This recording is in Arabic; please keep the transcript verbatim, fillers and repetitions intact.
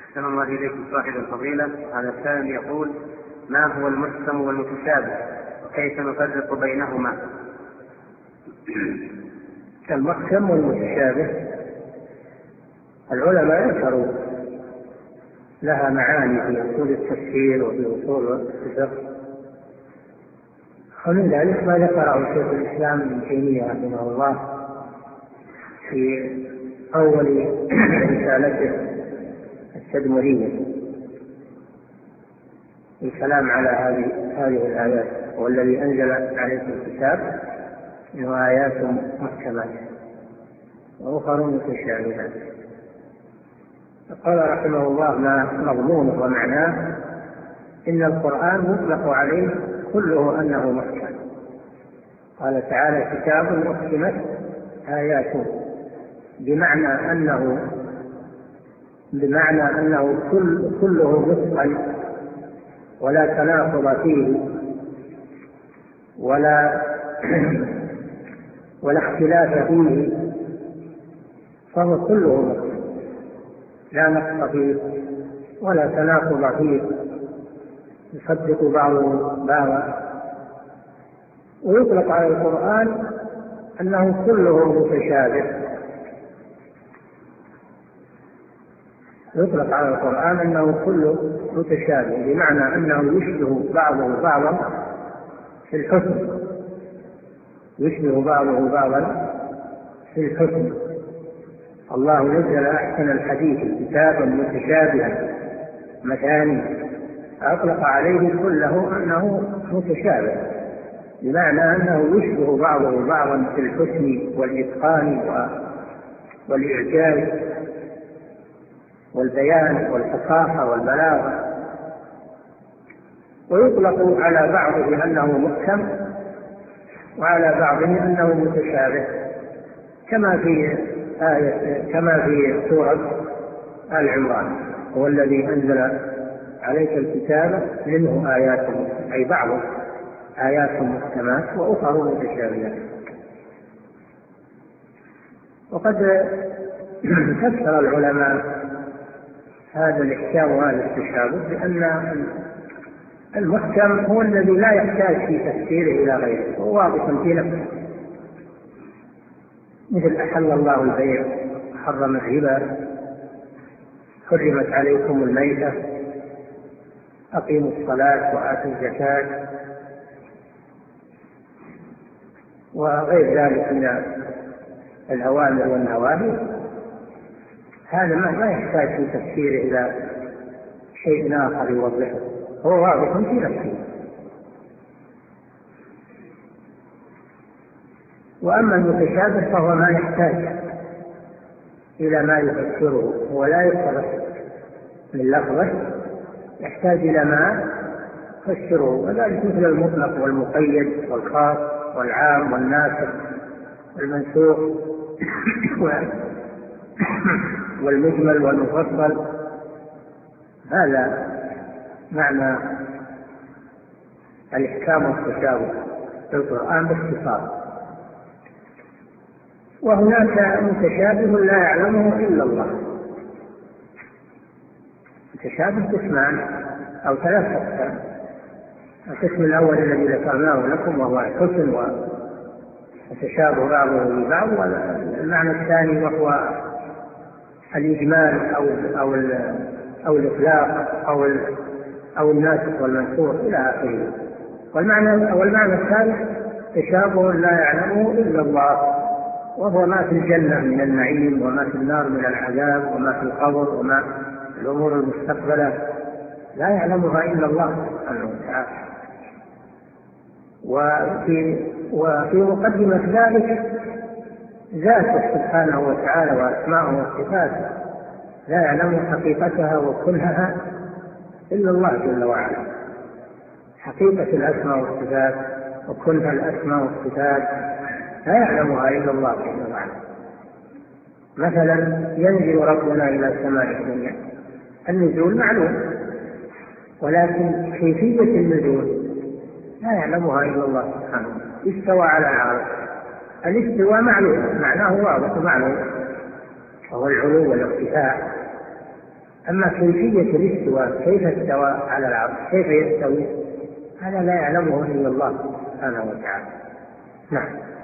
أحسن الله إليكم صاحب الفضيلة. هذا السائل يقول: ما هو المحكم والمتشابه وكيف نفرق بينهما؟ المحكم والمتشابه العلماء ذكروا لها معاني في أصول التفسير وفي أصول الفقه، ومن ذلك ما ذكره شيخ الإسلام ابن تيمية رحمه الله في أول رسالته التدمرية الكلام على هذه هذه الآيات: والذي أنزل عليك الكتاب منه آيات محكمات وأخر متشابهات. قال رحمه الله: ما مضمونه ومعناه إن القرآن يطلق عليه كله أنه محكم. قال تعالى: كتاب محكمت آياته، بمعنى أنه بمعنى أنه كل كله متقن ولا تناقض فيه ولا ولا اختلاف فيه، فهو كله متقن لا نقص فيه ولا تناقض فيه، يصدق بعضه بعضا. ويطلق على القرآن أنه كله متشابه، يطلق على القرآن أنه كله متشابه بمعنى أنه يشبه بعضه بعضا في الحكم، يشبه بعضه بعضا في الحكم. الله نزل أحسن الحديث كتابا متشابها مثاني، أطلق عليه كله أنه متشابه بمعنى أنه يشبه بعضه بعضا في الحسن والإتقان والإعجاز والبيان والفصاحة والبلاغة. ويطلق على بعضه أنه محكم وعلى بعضه أنه متشابه، كما في آية كما في سورة آل عمران: هو الذي أنزل عليك الكتاب منه آيات، أي بعض آيات محكمات وأخر متشابهات. وقد فسر العلماء هذا الإحكام وهذا التشابه بأن المحكم هو الذي لا يحتاج في تفسيره إلى غيره، هو واضح في نفسه، مثل أحل الله البيع حرم الربا، حرمت عليكم الميتة، أقيموا الصلاة وآتوا الزكاة، وغير ذلك من الأوامر والنواهي. هذا ما يحتاج في تفسيره إلى شيء آخر يوضحه، هو واضح في نفسه. وأما المتشابه فهو ما يحتاج إلى ما يفسره، هو لا يفسر من لفظه، يحتاج إلى ما يفسره، وذلك مثل المطلق والمقيد والخاص والعام والناسخ والمنسوخ والمجمل والمفصل. هذا معنى الإحكام والتشابه في القرآن باختصار. وهناك متشابه لا يعلمه إلا الله. متشابه قسمان أو ثلاث أقسام: القسم الأول الذي ذكرناه لكم وهو الحسن وتشابه بعضه ببعض، والمعنى الثاني وهو الإجمال أو أو أو الإطلاق أو أو الناسخ والمنسوخ إلى آخره. والمعنى والمعنى الثالث تشابه لا يعلمه إلا الله، وهو ما في الجنة من النعيم وما في النار من العذاب وما في القبر وما في الأمور المستقبلة، لا يعلمها إلا الله سبحانه وتعالى. وفي وفي مقدمة ذلك ذاته سبحانه وتعالى وأسماءه وصفاته لا يعلم حقيقتها وكنهها إلا الله جل وعلا. حقيقة الأسماء والصفات وكنها الأسماء والصفات لا يعلمها إلا الله جل وعلا. مثلا ينزل ربنا إلى السماء الدنيا، النزول معلوم، ولكن كيفية النزول لا يعلمها إلا الله سبحانه. استوى على العرش، الاستواء معلوم، معناه واضح معلوم، وهو العلو والارتفاع. أما كيفية الاستواء، كيف استوى على العرش، كيف يستوي، هذا لا يعلمه إلا الله سبحانه وتعالى. نعم.